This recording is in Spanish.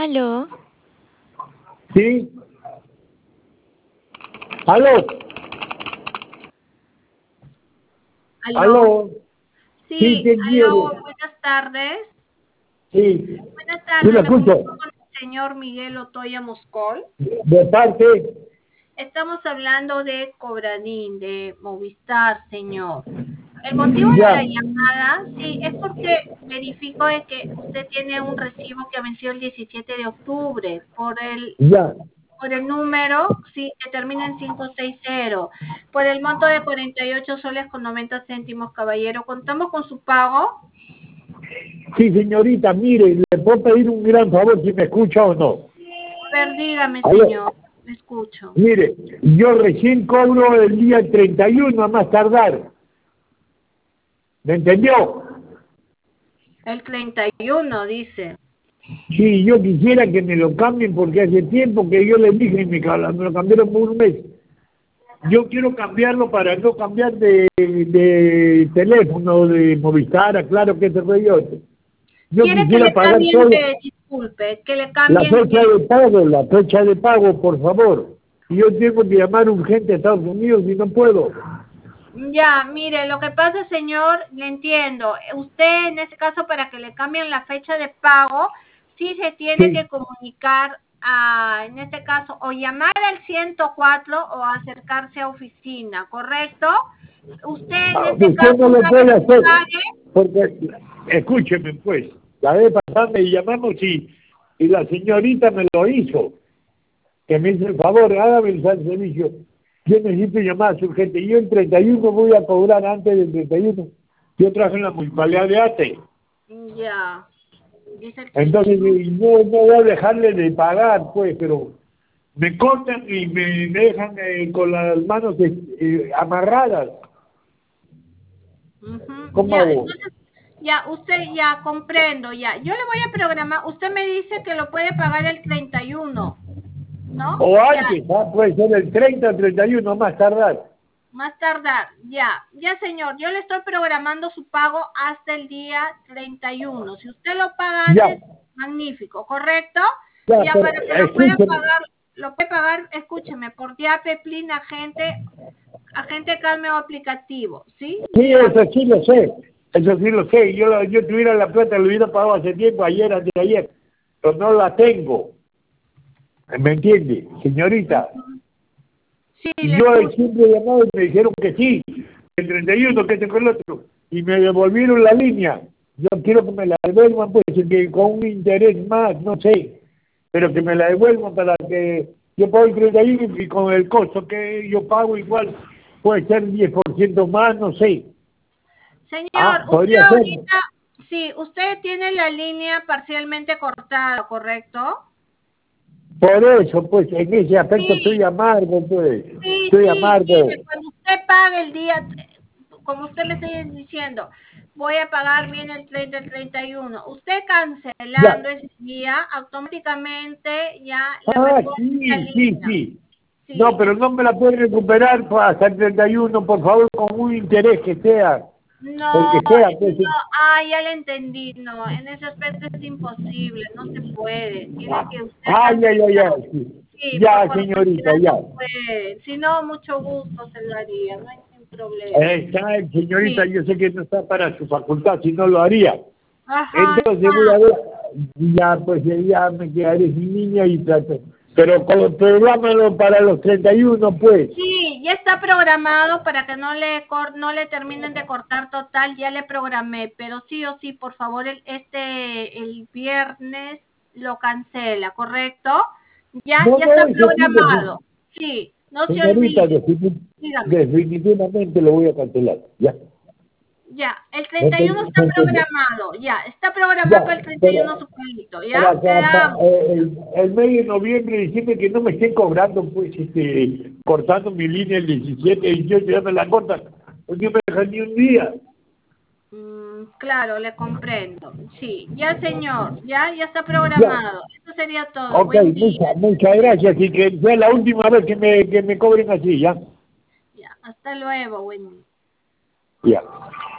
Aló, ¿Sí? ¿Aló? Aló. ¿Aló? ¿Sí? Sí, ¿Qué quiere? aló, buenas tardes. Sí. Buenas Sí, tardes, lo me comunico escucho. con el señor Miguel Otoya Moscol. De parte. Estamos hablando de Cobranín, de Movistar, señor. El motivo de la Ya. llamada, sí, es porque verifico de que usted tiene un recibo que venció el 17 de octubre Ya. por el número, sí, que termina en 560, por el monto de 48 soles con 90 céntimos, caballero. ¿Contamos con su pago? Sí, señorita, mire, le puedo pedir un gran favor si me escucha o no. A ver, dígame, Aló. señor, me escucho. Mire, yo recién cobro el día 31 a más tardar. ¿Me entendió? El 31 dice. Sí, yo quisiera que me lo cambien porque hace tiempo que yo les dije y me lo cambiaron por un mes. Yo quiero cambiarlo para no cambiar de teléfono, de Movistar, claro que ese fue yo. Yo ¿Quiere que quisiera le pagar cambien todo, qué? Disculpe, que le la cambien fecha qué. la fecha de pago, por favor. Y yo tengo que llamar urgente a Estados Unidos y no puedo. Ya, mire, lo que pasa, señor, le entiendo. Usted, en ese caso, para que le cambien la fecha de pago, sí se tiene Sí. que comunicar en este caso, o llamar al 104 o acercarse a oficina, ¿correcto? Usted, en este Usted caso, no lo una vez puede que hacer, pague, porque, escúcheme pues, la vez pasada me llamamos y la señorita me lo hizo, que me hizo el favor, hágame el servicio, yo necesito llamadas urgentes, yo el 31 voy a cobrar antes del 31, yo trabajo en la municipalidad de Ate, ya, dice el entonces 31. no voy a dejarle de pagar pues, pero me cortan y me dejan con las manos amarradas, ¿cómo Ya, hago? entonces, ya, usted ya comprendo, ya. Yo le voy a programar, usted me dice que lo puede pagar el 31, ¿no? O Ya, antes, puede ser el 30 o 31 más tardar. más tardar, ya. Ya, señor, yo le estoy programando su pago hasta el día 31. Si usted lo paga Ya, antes, magnífico, ¿correcto? ya, Ya, pero para que escúcheme. lo puede pagar, escúcheme, por Yape, Plin, agente Calme o aplicativo, ¿sí? Sí, Ya. eso sí lo sé. Eso sí lo sé. Yo tuviera la plata, lo hubiera pagado hace tiempo, ayer, antes de ayer. Pero no la tengo. ¿Me entiende, señorita? Sí, Y le yo escucho. siempre he llamado y me dijeron que sí, el 31, que este fue el otro. Y me devolvieron la línea. Yo quiero que me la devuelvan, pues, y que con un interés más, no sé. Pero que me la devuelvan para que yo pago el 31 y con el costo que yo pago igual puede ser 10% más, no sé. Señor, usted Podría ser. ahorita, sí, usted tiene la línea parcialmente cortada, ¿correcto? Por eso, pues, en ese aspecto estoy Sí, amargo, pues. sí, Estoy sí, mire, amargo. cuando usted pague el día, como usted me está diciendo, voy a pagar bien el 30, el 31. Usted Ya. cancelando ese día, automáticamente ya le Ah, reponen la sí, sí, línea. sí. No, Sí, pero no me la puede recuperar pues, hasta el 31, por favor, con un interés que sea, el no, que sea, pues. no, ya le entendí, no, en ese aspecto es imposible, no se puede, tiene que usted Ya, ya, cancelar. ya. Sí. Sí, por Ya, señorita, formalidad ya. no puede. Si no, mucho gusto se lo haría, no hay ningún problema. Señorita, Sí. yo sé que no está para su facultad, si no lo haría. Ajá, Entonces voy a ver, ya pues ya me quedaré sin niña y trato. Pero prográmalo para los 31, pues. sí, ya está programado para que no le terminen de cortar total, ya le programé, pero sí o sí, por favor, el viernes lo cancela, ¿correcto? Ya, No, ya no, está eso sí, programado. Sí, no se señorita, olvide. Dígame. definitivamente lo voy a cancelar. Ya. Ya, el ¿Me 31 está entiende? programado, ya, está programado Ya, para el 31 pero su paguito, ¿ya? para que Quedamos. el mes de noviembre, diciembre que no me estén cobrando, pues, cortando mi línea el 17, 18, ya me la cortan. Porque no me dejan ni un día. Claro, le comprendo. Sí, ya señor, ya está Ya. programado. Eso sería todo. Ok, Buen día. muchas gracias y que sea la última vez que me cobren así, ¿ya? Ya, hasta luego, buen día. Ya.